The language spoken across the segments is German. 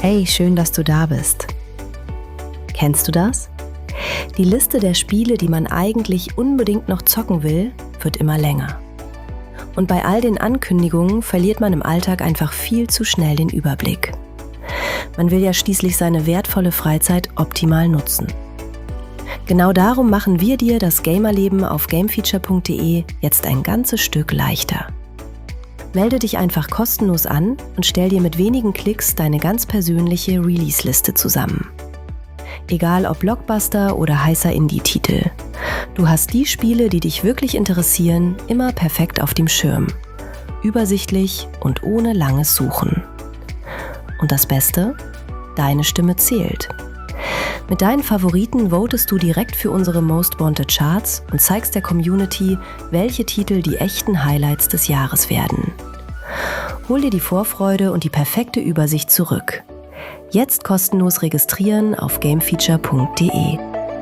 Hey, schön, dass du da bist. Kennst du das? Die Liste der Spiele, die man eigentlich unbedingt noch zocken will, wird immer länger. Und bei all den Ankündigungen verliert man im Alltag einfach viel zu schnell den Überblick. Man will ja schließlich seine wertvolle Freizeit optimal nutzen. Genau darum machen wir dir das Gamerleben auf gamefeature.de jetzt ein ganzes Stück leichter. Melde dich einfach kostenlos an und stell dir mit wenigen Klicks deine ganz persönliche Release-Liste zusammen. Egal ob Blockbuster oder heißer Indie-Titel. Du hast die Spiele, die dich wirklich interessieren, immer perfekt auf dem Schirm. Übersichtlich und ohne langes Suchen. Und das Beste? Deine Stimme zählt. Mit deinen Favoriten votest du direkt für unsere Most Wanted Charts und zeigst der Community, welche Titel die echten Highlights des Jahres werden. Hol dir die Vorfreude und die perfekte Übersicht zurück. Jetzt kostenlos registrieren auf gamefeature.de.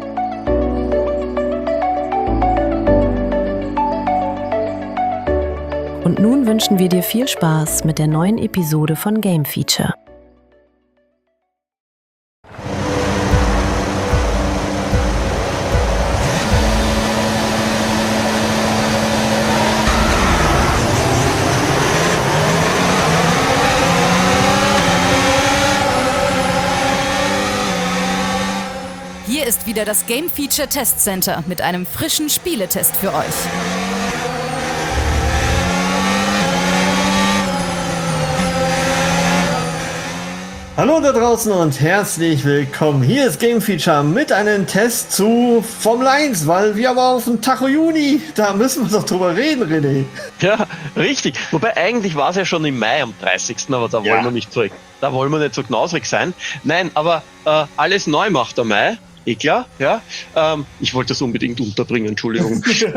Und nun wünschen wir dir viel Spaß mit der neuen Episode von Game Feature. Hier ist wieder das Game Feature Test Center mit einem frischen Spieletest für euch. Hallo da draußen und herzlich willkommen. Hier ist Game Feature mit einem Test zu Formel 1, weil wir aber auf den Tacho Juni, da müssen wir doch drüber reden, René. Ja, richtig. Wobei eigentlich war es ja schon im Mai am 30. Aber da wollen wir nicht zurück. Da wollen wir nicht so knausrig sein. Nein, aber alles neu macht der Mai. Klar, ja. Ich wollte das unbedingt unterbringen, Entschuldigung.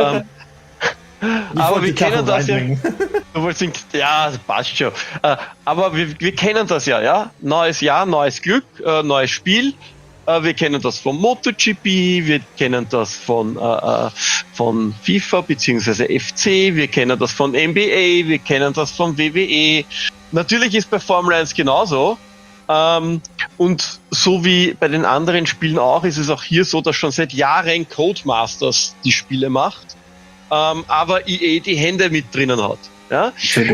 Aber wir kennen das ja. Du wolltest, ja, das passt schon. Aber wir kennen das ja. Neues Jahr, neues Glück, neues Spiel. Wir kennen das von MotoGP, wir kennen das von FIFA bzw. FC, wir kennen das von NBA, wir kennen das von WWE. Natürlich ist bei Formel 1 genauso. Und so wie bei den anderen Spielen auch, ist es auch hier so, dass schon seit Jahren Codemasters die Spiele macht, aber EA die Hände mit drinnen hat. Ja?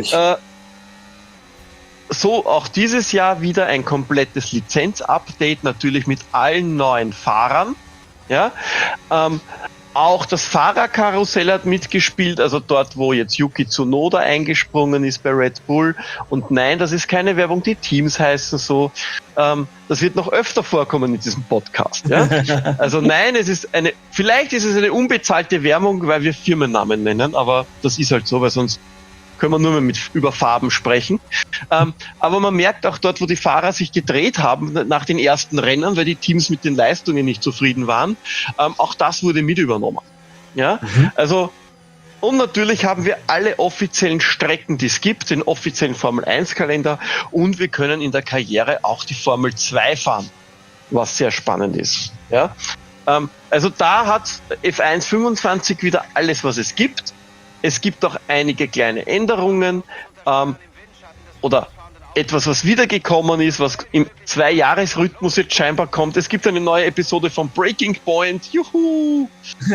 So auch dieses Jahr wieder ein komplettes Lizenz-Update, natürlich mit allen neuen Fahrern. Ja? Auch das Fahrerkarussell hat mitgespielt, also dort, wo jetzt Yuki Tsunoda eingesprungen ist bei Red Bull. Und nein, das ist keine Werbung, die Teams heißen so. Das wird noch öfter vorkommen in diesem Podcast. Ja? Also nein, vielleicht ist es eine unbezahlte Werbung, weil wir Firmennamen nennen, aber das ist halt so, weil sonst können wir nur mehr über Farben sprechen. Aber man merkt auch dort, wo die Fahrer sich gedreht haben nach den ersten Rennen, weil die Teams mit den Leistungen nicht zufrieden waren, auch das wurde mit übernommen. Ja? Also, und natürlich haben wir alle offiziellen Strecken, die es gibt, den offiziellen Formel-1-Kalender, und wir können in der Karriere auch die Formel 2 fahren, was sehr spannend ist. Ja? Also da hat F1 25 wieder alles, was es gibt. Es gibt auch einige kleine Änderungen oder etwas, was wiedergekommen ist, was im 2-Jahres-Rhythmus jetzt scheinbar kommt. Es gibt eine neue Episode von Breaking Point. Juhu!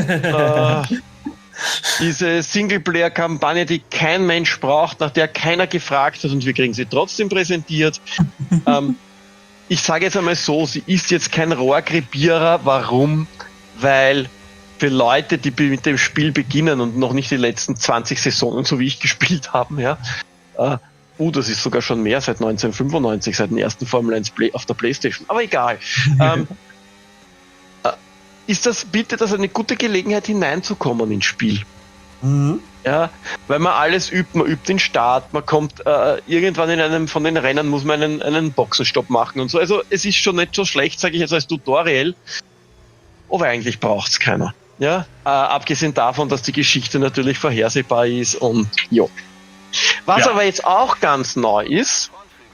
Diese Singleplayer-Kampagne, die kein Mensch braucht, nach der keiner gefragt hat, und wir kriegen sie trotzdem präsentiert. Ich sage jetzt einmal so, sie ist jetzt kein Rohrkrepierer. Warum? Weil für Leute, die mit dem Spiel beginnen und noch nicht die letzten 20 Saisonen, so wie ich, gespielt haben, ja, das ist sogar schon mehr, seit 1995, seit dem ersten Formel 1 auf der Playstation, aber egal. Bietet das eine gute Gelegenheit, hineinzukommen ins Spiel. Ja, weil man alles übt, man übt den Start, man kommt irgendwann in einem von den Rennen, muss man einen Boxenstopp machen und so. Also es ist schon nicht so schlecht, sage ich jetzt als Tutorial, aber eigentlich braucht es keiner. Ja, abgesehen davon, dass die Geschichte natürlich vorhersehbar ist und jo. Was aber jetzt auch ganz neu ist,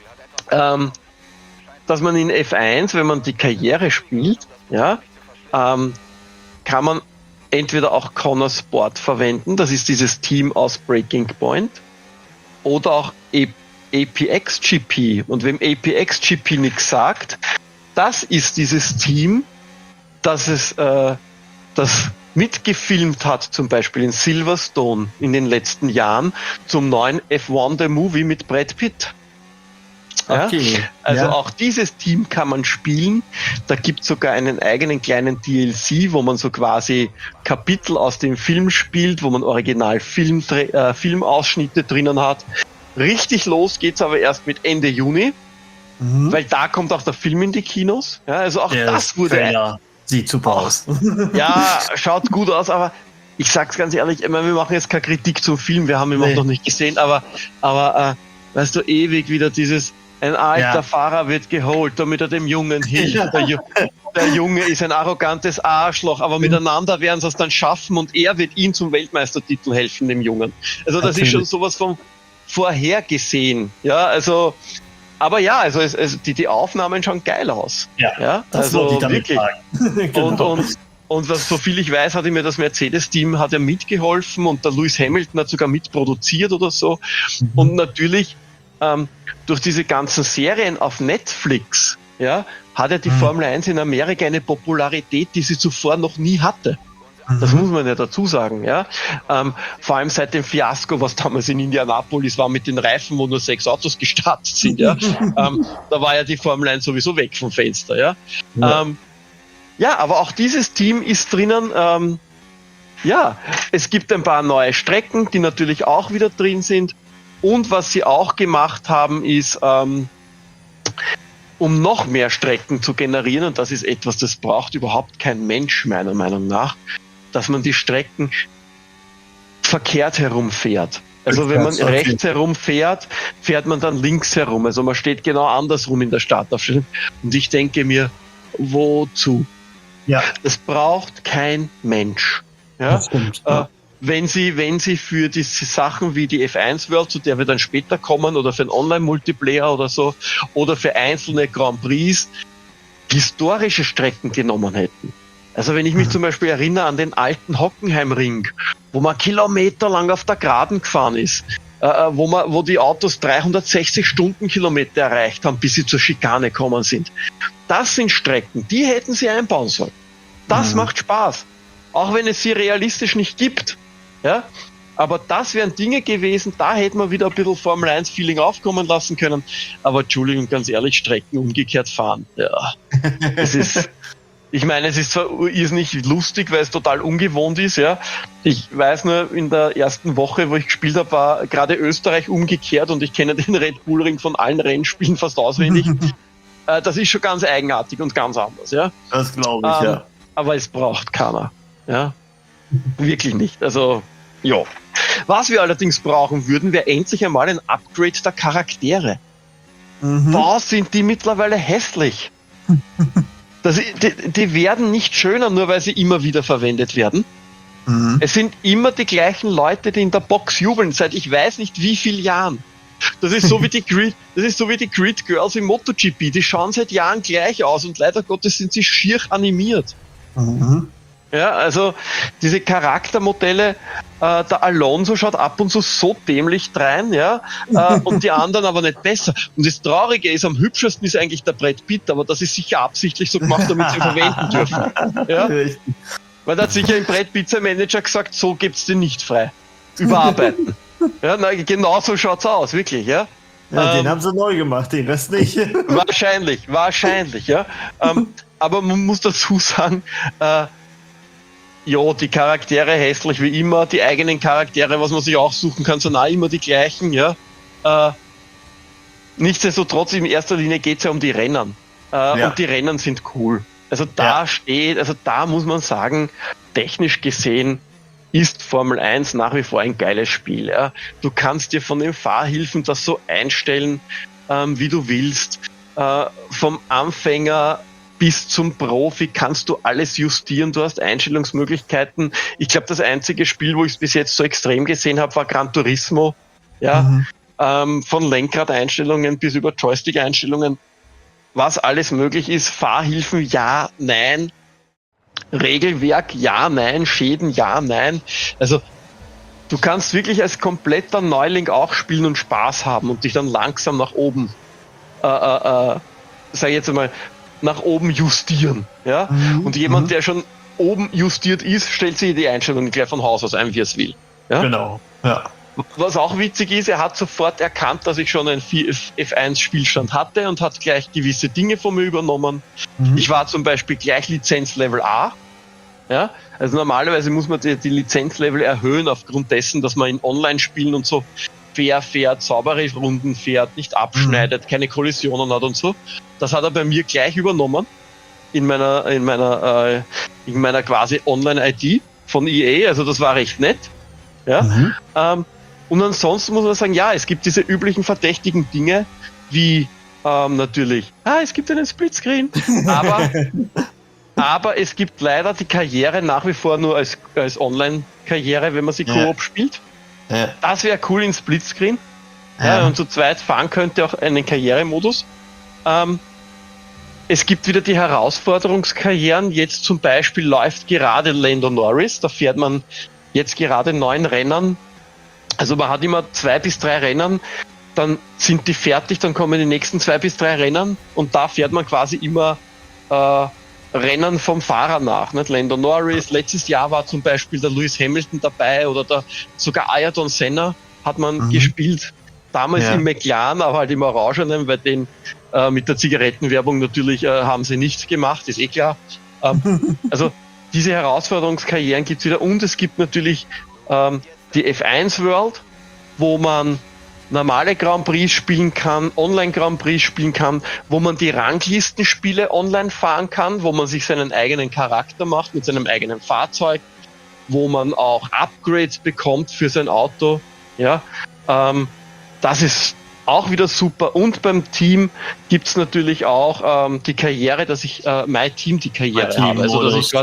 dass man in F1, wenn man die Karriere spielt, ja, kann man entweder auch Connor Sport verwenden, das ist dieses Team aus Breaking Point, oder auch APX GP. Und wem APX GP nichts sagt, das ist dieses Team, das mitgefilmt hat, zum Beispiel in Silverstone in den letzten Jahren zum neuen F1 The Movie mit Brad Pitt. Ja? Okay. Also auch dieses Team kann man spielen. Da gibt es sogar einen eigenen kleinen DLC, wo man so quasi Kapitel aus dem Film spielt, wo man original Filmausschnitte drinnen hat. Richtig los geht's aber erst mit Ende Juni, weil da kommt auch der Film in die Kinos. Ja, also auch das wurde... Sieht super aus. Ja, schaut gut aus, aber ich sag's ganz ehrlich, ich meine, wir machen jetzt keine Kritik zum Film, wir haben ihn auch noch nicht gesehen, aber weißt du, ewig wieder dieses, ein alter Fahrer wird geholt, damit er dem Jungen hilft. Der Junge ist ein arrogantes Arschloch, aber miteinander werden sie es dann schaffen und er wird ihm zum Weltmeistertitel helfen, dem Jungen. Also das ist schon sowas von vorhergesehen. Ja, also, aber ja, also die Aufnahmen schauen geil aus. Ja, das also ich damit wirklich. Genau. Und was, so viel ich weiß, hat mir das Mercedes-Team hat ja mitgeholfen und der Lewis Hamilton hat sogar mitproduziert oder so. Und natürlich durch diese ganzen Serien auf Netflix, ja, hat ja die Formel 1 in Amerika eine Popularität, die sie zuvor noch nie hatte. Das muss man ja dazu sagen, ja. Vor allem seit dem Fiasko, was damals in Indianapolis war mit den Reifen, wo nur 6 Autos gestartet sind, ja. Da war ja die Formel 1 sowieso weg vom Fenster, ja. Ja, aber auch dieses Team ist drinnen, ja, es gibt ein paar neue Strecken, die natürlich auch wieder drin sind. Und was sie auch gemacht haben, ist, um noch mehr Strecken zu generieren, und das ist etwas, das braucht überhaupt kein Mensch, meiner Meinung nach, dass man die Strecken verkehrt herumfährt. Also wenn man rechts herum fährt, fährt man dann links herum. Also man steht genau andersrum in der Startaufstellung. Und ich denke mir, wozu? Ja. Das braucht kein Mensch. Ja? Das stimmt. Wenn sie für die Sachen wie die F1 World, zu der wir dann später kommen, oder für einen Online-Multiplayer oder so, oder für einzelne Grand Prix historische Strecken genommen hätten. Also wenn ich mich zum Beispiel erinnere an den alten Hockenheimring, wo man kilometerlang auf der Geraden gefahren ist, wo die Autos 360 Stundenkilometer erreicht haben, bis sie zur Schikane gekommen sind. Das sind Strecken, die hätten sie einbauen sollen. Das macht Spaß. Auch wenn es sie realistisch nicht gibt. Ja? Aber das wären Dinge gewesen, da hätten wir wieder ein bisschen Formel 1 Feeling aufkommen lassen können. Aber Entschuldigung, ganz ehrlich, Strecken umgekehrt fahren. Ja. Es ist, ich meine, es ist zwar irrsinnig lustig, weil es total ungewohnt ist. Ja. Ich weiß nur, in der ersten Woche, wo ich gespielt habe, war gerade Österreich umgekehrt und ich kenne den Red Bull Ring von allen Rennspielen fast auswendig. Das ist schon ganz eigenartig und ganz anders. Ja. Das glaube ich, ja. Aber es braucht keiner. Ja. Wirklich nicht. Also, ja. Was wir allerdings brauchen würden, wäre endlich einmal ein Upgrade der Charaktere. Boah, sind die mittlerweile hässlich. Die werden nicht schöner, nur weil sie immer wieder verwendet werden. Es sind immer die gleichen Leute, die in der Box jubeln, seit ich weiß nicht wie vielen Jahren. Das ist so wie die Grid Girls im MotoGP. Die schauen seit Jahren gleich aus und leider Gottes sind sie schier animiert. Ja, also diese Charaktermodelle, der Alonso schaut ab und zu so dämlich drein, ja, und die anderen aber nicht besser. Und das Traurige ist, am hübschesten ist eigentlich der Brad Pitt, aber das ist sicher absichtlich so gemacht, damit sie ihn verwenden dürfen. Ja? Weil da hat sicher im Brad Pitt sein Manager gesagt, so gibt's den nicht frei. Überarbeiten. Ja, na, genau so schaut's aus, wirklich, ja. Ja, den haben sie neu gemacht, den Rest nicht. Wahrscheinlich, ja. Aber man muss dazu sagen, ja, die Charaktere hässlich wie immer, die eigenen Charaktere, was man sich auch suchen kann, sind auch immer die gleichen, ja. Nichtsdestotrotz, in erster Linie geht es ja um die Rennen. Und die Rennen sind cool. Also da muss man sagen, technisch gesehen ist Formel 1 nach wie vor ein geiles Spiel. Ja. Du kannst dir von den Fahrhilfen das so einstellen, wie du willst. Vom Anfänger bis zum Profi kannst du alles justieren, du hast Einstellungsmöglichkeiten. Ich glaube, das einzige Spiel, wo ich es bis jetzt so extrem gesehen habe, war Gran Turismo. Ja? Von Lenkradeinstellungen bis über Joystick-Einstellungen, was alles möglich ist. Fahrhilfen, ja, nein. Regelwerk, ja, nein. Schäden, ja, nein. Also du kannst wirklich als kompletter Neuling auch spielen und Spaß haben und dich dann langsam nach oben, sag ich jetzt einmal, nach oben justieren. Ja? Und jemand, der schon oben justiert ist, stellt sich die Einstellungen gleich von Haus aus ein, wie er es will. Ja? Genau, ja. Was auch witzig ist, er hat sofort erkannt, dass ich schon einen F1-Spielstand hatte und hat gleich gewisse Dinge von mir übernommen. Ich war zum Beispiel gleich Lizenzlevel A. Ja? Also normalerweise muss man die Lizenzlevel erhöhen aufgrund dessen, dass man in Online-Spielen und so fair fährt, saubere Runden fährt, nicht abschneidet, keine Kollisionen hat und so. Das hat er bei mir gleich übernommen in meiner quasi Online-ID von EA. Also das war recht nett. Ja? Und ansonsten muss man sagen, ja, es gibt diese üblichen verdächtigen Dinge, wie natürlich, es gibt einen Splitscreen, aber es gibt leider die Karriere nach wie vor nur als Online-Karriere, wenn man sie Koop spielt. Ja. Das wäre cool in Splitscreen. Ja, und zu zweit fahren könnte auch einen Karrieremodus. Es gibt wieder die Herausforderungskarrieren. Jetzt zum Beispiel läuft gerade Lando Norris, da fährt man jetzt gerade 9 Rennen. Also man hat immer 2 bis 3 Rennen, dann sind die fertig, dann kommen die nächsten 2 bis 3 Rennen und da fährt man quasi immer Rennen vom Fahrer nach. Nicht? Lando Norris, letztes Jahr war zum Beispiel der Lewis Hamilton dabei oder sogar Ayrton Senna hat man gespielt. Damals im McLaren, aber halt im Orangenen, weil den mit der Zigarettenwerbung natürlich haben sie nichts gemacht, ist eh klar. Also diese Herausforderungskarrieren gibt es wieder und es gibt natürlich die F1 World, wo man normale Grand Prix spielen kann, Online Grand Prix spielen kann, wo man die Ranglistenspiele online fahren kann, wo man sich seinen eigenen Charakter macht mit seinem eigenen Fahrzeug, wo man auch Upgrades bekommt für sein Auto. Ja, das ist auch wieder super. Und beim Team gibt es natürlich auch die Karriere, dass ich My Team die Karriere habe. Also dass ich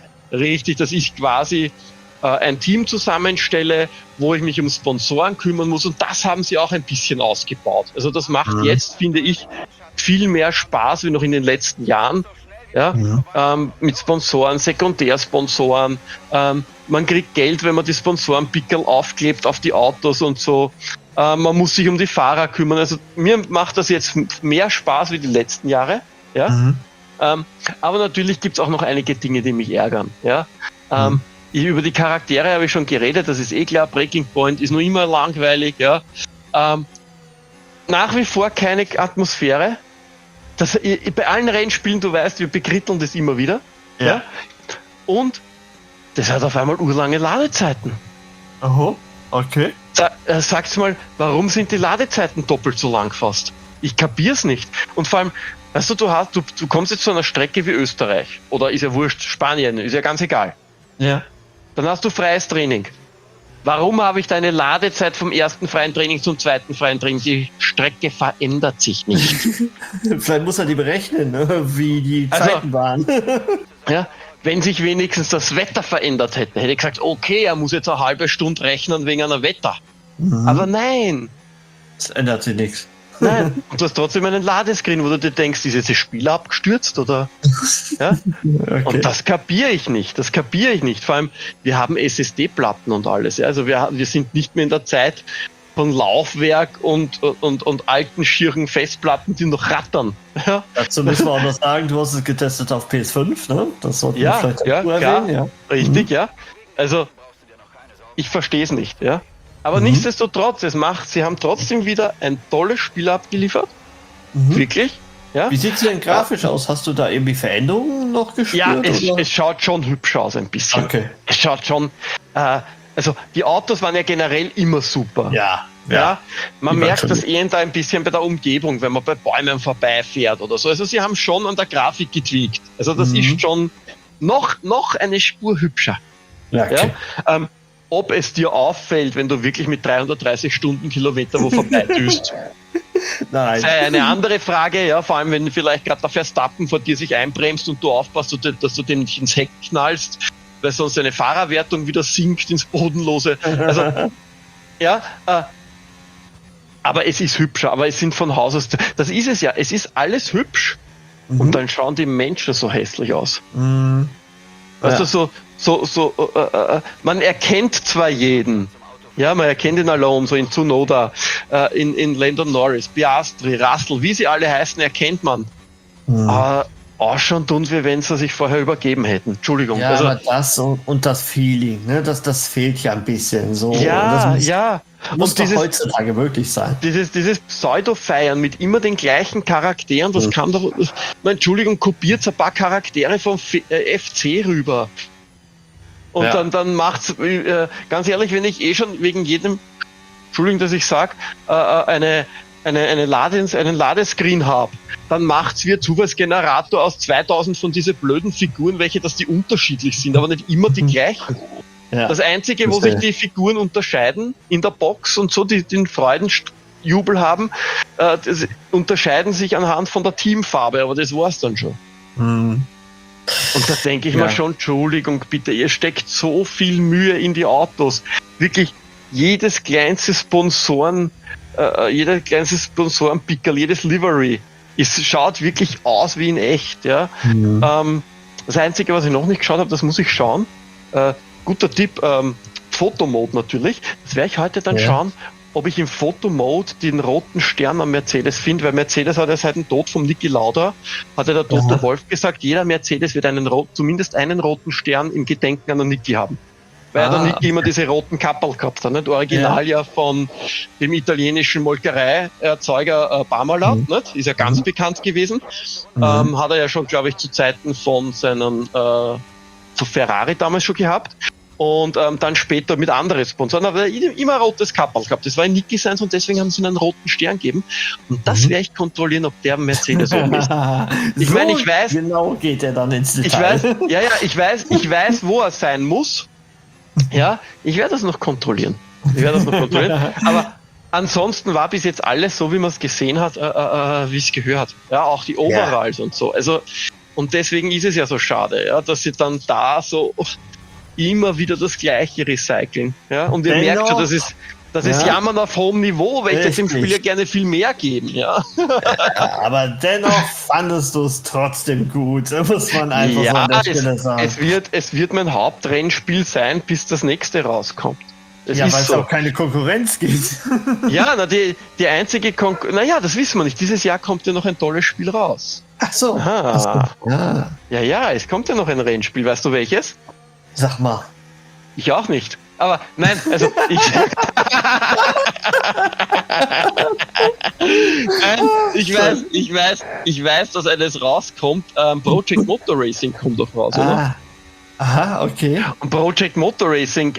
quasi ein Team zusammenstelle, wo ich mich um Sponsoren kümmern muss und das haben sie auch ein bisschen ausgebaut. Also das macht jetzt, finde ich, viel mehr Spaß wie noch in den letzten Jahren. Ja? Mit Sponsoren, Sekundärsponsoren. Man kriegt Geld, wenn man die Sponsorenpickel aufklebt auf die Autos und so. Man muss sich um die Fahrer kümmern. Also mir macht das jetzt mehr Spaß wie die letzten Jahre. Ja? Aber natürlich gibt es auch noch einige Dinge, die mich ärgern. Ja? Über die Charaktere habe ich schon geredet, das ist eh klar. Breaking Point ist nur immer langweilig. Ja. Nach wie vor keine Atmosphäre. Bei allen Rennspielen, du weißt, wir bekritteln das immer wieder. Ja. Und das hat auf einmal urlange Ladezeiten. Aha, okay. Sag's mal, warum sind die Ladezeiten doppelt so lang fast? Ich kapier's nicht. Und vor allem, weißt du, du kommst jetzt zu einer Strecke wie Österreich. Oder ist ja wurscht, Spanien, ist ja ganz egal. Ja. Dann hast du freies Training. Warum habe ich da eine Ladezeit vom ersten freien Training zum zweiten freien Training? Die Strecke verändert sich nicht. Vielleicht muss er die berechnen, ne? Wie die Zeiten waren. Ja, wenn sich wenigstens das Wetter verändert hätte ich gesagt, okay, er muss jetzt eine halbe Stunde rechnen wegen einer Wetter. Aber nein. Es ändert sich nichts. Nein, und du hast trotzdem einen Ladescreen, wo du dir denkst, ist jetzt das Spiel abgestürzt oder? Ja? Okay. Und das kapiere ich nicht. Vor allem, wir haben SSD-Platten und alles. Ja? Also wir sind nicht mehr in der Zeit von Laufwerk und alten schieren Festplatten, die noch rattern. Ja? Dazu müssen wir auch noch sagen, du hast es getestet auf PS5, ne? Das sollten wir vielleicht erwähnen. Ja. Richtig, ja. Also, ich verstehe es nicht, ja. Aber nichtsdestotrotz, sie haben trotzdem wieder ein tolles Spiel abgeliefert. Wirklich. Ja? Wie sieht es denn grafisch aus? Hast du da irgendwie Veränderungen noch gespürt? Ja, es schaut schon hübsch aus ein bisschen. Okay. Es schaut schon, also die Autos waren ja generell immer super. Ja. Man merkt das da ein bisschen bei der Umgebung, wenn man bei Bäumen vorbeifährt oder so. Also sie haben schon an der Grafik getweakt. Also das ist schon noch eine Spur hübscher. Ja, okay. Ja? Ob es dir auffällt, wenn du wirklich mit 330 Stundenkilometer wo vorbeidüst. Nein. Sei eine andere Frage, ja, vor allem wenn vielleicht gerade der Verstappen vor dir sich einbremst und du aufpasst, dass du den nicht ins Heck knallst, weil sonst deine Fahrerwertung wieder sinkt ins Bodenlose. Also, ja, aber es ist hübscher, aber es sind von Haus aus, das ist es ja, es ist alles hübsch und dann schauen die Menschen so hässlich aus. Weißt du, man erkennt zwar jeden, Ja, man erkennt in Alonso, in Tsunoda, in Lando Norris, Piastri, Russell, wie sie alle heißen, erkennt man. Ausschauen tun wir, wenn sie sich vorher übergeben hätten. Entschuldigung. Ja, aber das und das Feeling, ne, das fehlt ja ein bisschen. So. Ja, Muss doch heutzutage wirklich sein. Dieses Pseudo-Feiern mit immer den gleichen Charakteren, das kann doch, Entschuldigung, kopiert ein paar Charaktere vom FC rüber. Und dann macht's, ganz ehrlich, wenn ich schon wegen jedem, Entschuldigung, dass ich sag, einen Ladescreen habe, dann macht's wie ein Zufallsgenerator aus 2000 von diese blöden Figuren, welche dass die unterschiedlich sind, aber nicht immer die gleichen. Ja, das Einzige, wo sich die Figuren unterscheiden, in der Box und so, die den Freudenjubel haben, das unterscheiden sich anhand von der Teamfarbe, aber das war's dann schon. Und da denke ich mir schon, Entschuldigung, bitte, ihr steckt so viel Mühe in die Autos. Wirklich, jedes kleinste Sponsorenpickel, jedes Livery, schaut wirklich aus wie in echt. Ja? Das Einzige, was ich noch nicht geschaut habe, das muss ich schauen. Guter Tipp, Fotomode natürlich. Das werde ich heute dann schauen, ob ich im Fotomode den roten Stern am Mercedes finde, weil Mercedes hat ja seit dem Tod vom Niki Lauda, hat ja der Toto Wolff gesagt, jeder Mercedes wird zumindest einen roten Stern im Gedenken an den Niki haben. Weil der Niki immer diese roten Kapperl gehabt hat, nicht? Original ja von dem italienischen Molkereierzeuger Parmalat, nicht? Ist ja ganz bekannt gewesen. Hat er ja schon, glaube ich, zu Zeiten von seinen zu Ferrari damals schon gehabt. Und dann später mit anderen Sponsoren, aber immer ein rotes Kapperl gehabt. Das war ein Niki seins und deswegen haben sie einen roten Stern gegeben. Und das werde ich kontrollieren, ob der Mercedes oben ist. Ich meine, ich weiß. Genau geht er dann ins Detail. Ich weiß, wo er sein muss. Ja, ich werde das noch kontrollieren. Aber ansonsten war bis jetzt alles so, wie man es gesehen hat, wie es gehört. Ja, auch die Overalls und so. Also, und deswegen ist es ja so schade, ja, dass sie dann da so immer wieder das Gleiche recyceln. Ja, und ihr merkt schon, das ist Jammern auf hohem Niveau, weil ich das dem Spiel ja gerne viel mehr geben. Ja. Aber dennoch fandest du es trotzdem gut, muss man einfach so an der Stelle sagen. Es wird mein Hauptrennspiel sein, bis das nächste rauskommt. Weil es auch keine Konkurrenz gibt. Ja, die einzige Konkurrenz, das wissen wir nicht. Dieses Jahr kommt ja noch ein tolles Spiel raus. Ach so. Ja, es kommt ja noch ein Rennspiel. Weißt du welches? Sag mal. Ich auch nicht. Aber nein, also ich weiß, dass eines rauskommt. Project Motor Racing kommt doch raus, oder? Aha, okay. Und Project Motor Racing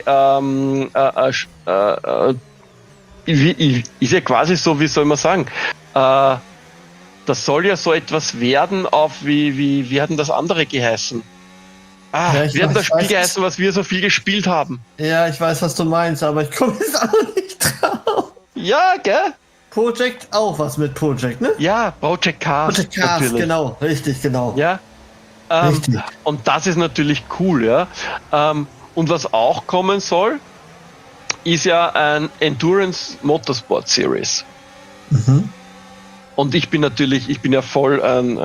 ist ja quasi so, wie soll man sagen, das soll ja so etwas werden wie hat denn das andere geheißen? Wie hat das Spiel geheißen, was wir so viel gespielt haben? Ja, ich weiß, was du meinst, aber ich komme jetzt auch nicht drauf. Ja, gell? Project, auch was mit Project, ne? Ja, Project Cars. Project Cars, natürlich. Genau, richtig, genau. Ja. Und das ist natürlich cool, ja. Und was auch kommen soll, ist ja ein Endurance Motorsport Series. Und ich bin ja voll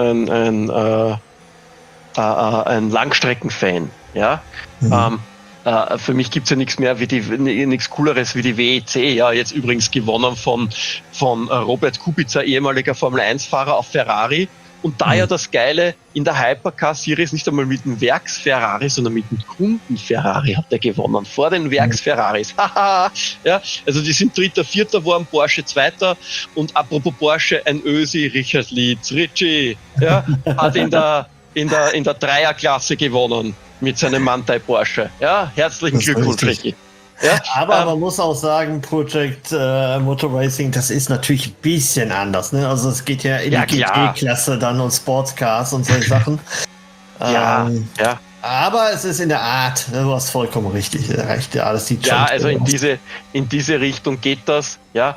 ein Langstrecken-Fan, ja. Für mich gibt's ja nichts mehr nichts Cooleres wie die WEC, ja, jetzt übrigens gewonnen von Robert Kubica, ehemaliger Formel-1-Fahrer auf Ferrari. Und da ja das Geile, in der Hypercar-Series nicht einmal mit dem Werks-Ferrari, sondern mit dem Kunden-Ferrari hat er gewonnen, vor den Werks-Ferraris. Ja, also die sind Dritter, Vierter geworden, Porsche Zweiter. Und apropos Porsche, ein Ösi, Richard Lietz, Ritchie, ja, hat in der Dreierklasse gewonnen mit seinem Mantai Porsche. Ja, herzlichen Glückwunsch, Ricky. Ja, aber man muss auch sagen, Project Motor Racing, das ist natürlich ein bisschen anders. Ne? Also es geht ja in die GT-Klasse dann und Sportscars und solche Sachen. Aber es ist in der Art, du hast vollkommen richtig. Ja, das sieht schon also in diese Richtung geht das. Ja,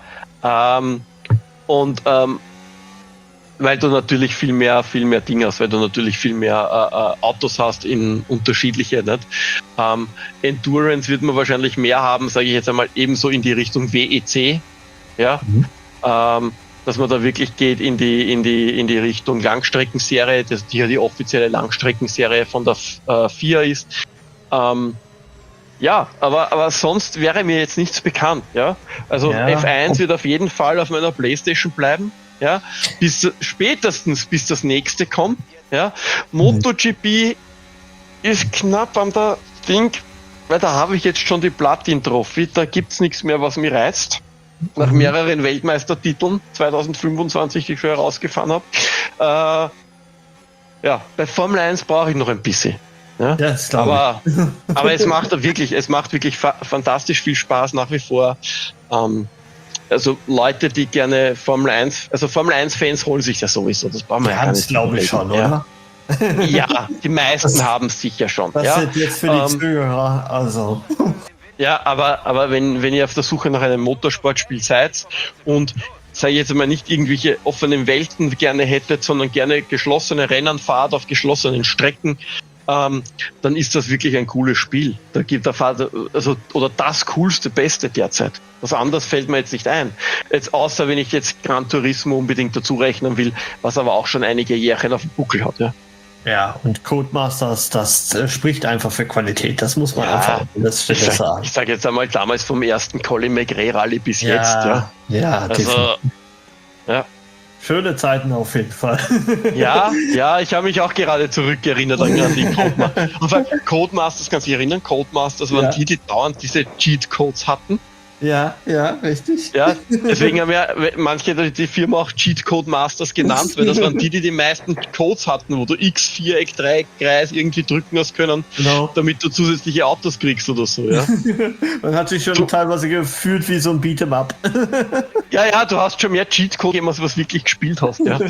weil du natürlich viel mehr Dinge hast, weil du natürlich viel mehr Autos hast in unterschiedliche. Nicht? Endurance wird man wahrscheinlich mehr haben, sage ich jetzt einmal, ebenso in die Richtung WEC, ja, dass man da wirklich geht in die Richtung Langstreckenserie, die ja die offizielle Langstreckenserie von der FIA ist. Ja, aber sonst wäre mir jetzt nichts bekannt, ja. Also Ja. F1 wird auf jeden Fall auf meiner Playstation bleiben, ja. Spätestens bis das nächste kommt, ja. MotoGP ist knapp an der Ding, weil da habe ich jetzt schon die Platin-Trophy, da gibt's nichts mehr, was mich reizt. Nach mehreren Weltmeistertiteln 2025, die ich schon herausgefahren habe. Ja, bei Formel 1 brauche ich noch ein bisschen. Ja? Das glaube Aber es macht wirklich fantastisch viel Spaß nach wie vor. Also Leute, die gerne Formel 1, also Formel 1 Fans holen sich das sowieso. Das brauchen wir ja gar nicht. glaube ich schon, oder? Ja, die meisten haben es sicher schon. Das Ja? sind jetzt für die Zuhörer, also. Ja, aber wenn ihr auf der Suche nach einem Motorsportspiel seid und sage ich jetzt mal nicht irgendwelche offenen Welten gerne hättet, sondern gerne geschlossene Rennen fahrt auf geschlossenen Strecken, dann ist das wirklich ein cooles Spiel. Da gibt der Fahrt, also oder das coolste, beste derzeit. Was anderes fällt mir jetzt nicht ein. Jetzt außer wenn ich jetzt Gran Turismo unbedingt dazu rechnen will, was aber auch schon einige Jährchen auf dem Buckel hat. Ja. Ja, und Codemasters, das spricht einfach für Qualität. Das muss man einfach sagen. Ich sage jetzt einmal damals vom ersten Colin McRae Rally bis jetzt. Ja, ja, also, ja. Schöne Zeiten auf jeden Fall. Ja, ich habe mich auch gerade zurückerinnert an die Codemasters. Codemasters, kannst du dich erinnern? Codemasters waren die dauernd diese Cheat-Codes hatten. Ja, richtig. Ja, deswegen haben ja manche die Firma auch Cheat-Code Masters genannt, weil das waren die meisten Codes hatten, wo du X, Viereck, Dreieck, Kreis irgendwie drücken hast können, damit du zusätzliche Autos kriegst oder so, ja. Man hat sich schon teilweise gefühlt wie so ein Beat'em-up. Ja, du hast schon mehr Cheat-Code gegeben, als du was wirklich gespielt hast, ja.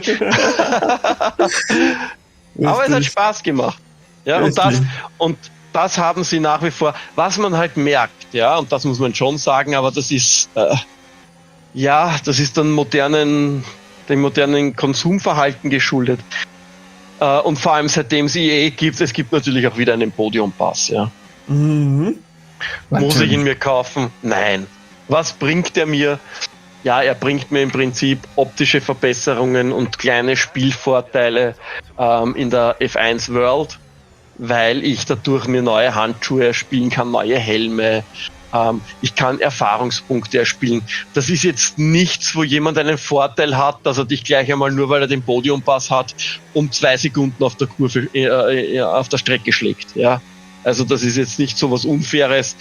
Aber es hat Spaß gemacht. Ja, und das haben sie nach wie vor, was man halt merkt, ja, und das muss man schon sagen, aber das ist, das ist dem modernen Konsumverhalten geschuldet. Und vor allem seitdem es EA gibt, es gibt natürlich auch wieder einen Podium-Pass, ja. Mhm. Muss ich ihn mir kaufen? Nein. Was bringt er mir? Ja, er bringt mir im Prinzip optische Verbesserungen und kleine Spielvorteile in der F1 World, weil ich dadurch mir neue Handschuhe erspielen kann, neue Helme. Ich kann Erfahrungspunkte erspielen. Das ist jetzt nichts, wo jemand einen Vorteil hat, dass er dich gleich einmal, nur weil er den Podiumpass hat, um 2 Sekunden auf der Kurve, auf der Strecke schlägt. Ja? Also das ist jetzt nicht so was Unfaires.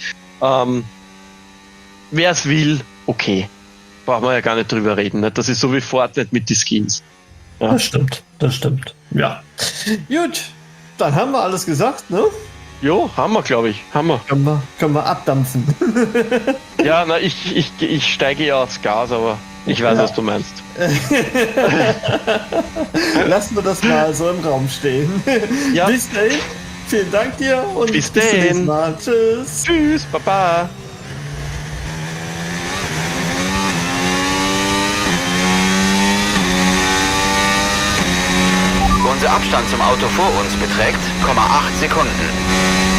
Wer es will, okay. Brauchen wir ja gar nicht drüber reden. Ne? Das ist so wie Fortnite mit den Skins. Ja. Das stimmt. Ja. Gut. Dann haben wir alles gesagt, ne? Jo, haben wir, glaube ich. Haben wir. Können wir abdampfen. Ja, na, ich steige ja aufs Gas, aber ich weiß, was du meinst. Lassen wir das mal so im Raum stehen. Ja. Bis dahin. Vielen Dank dir und bis zum dahin. nächsten Mal. Tschüss. Tschüss, Baba. Unser Abstand zum Auto vor uns beträgt 0,8 Sekunden.